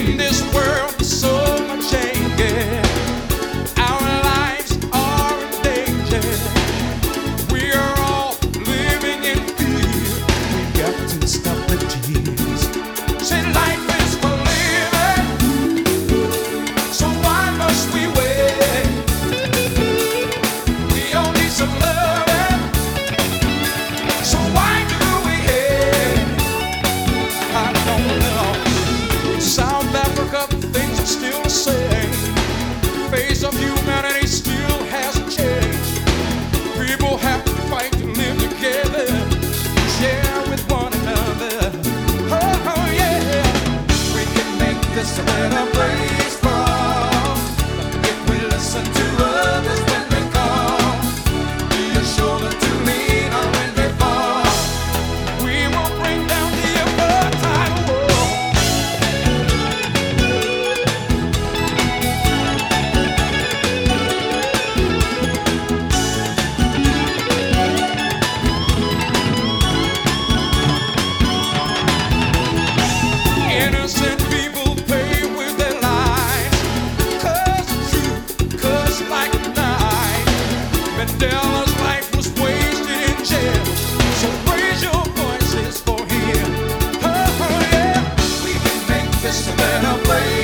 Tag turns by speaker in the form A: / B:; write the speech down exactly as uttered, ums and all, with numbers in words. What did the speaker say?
A: In this world, so much changes. Our lives are in danger. We are all living in fear. We got to stop the tears. Say life is for living, so why must we wait? We all need some loving, so why do we hate? I don't know. South Africa, things are still the same. Face of humanity still hasn't changed. People have to fight to live together, share with one another. Oh, oh yeah, we can make this a better place for all if we listen to others when they call. Be a shoulder to lean on when they fall. We will bring down the apartheid wall. Innocent people pay with their lives. Cause the truth cuts like a knife. Mandela's life was wasted in jail, so raise your voices for him. Oh, oh yeah, we can make this a better place.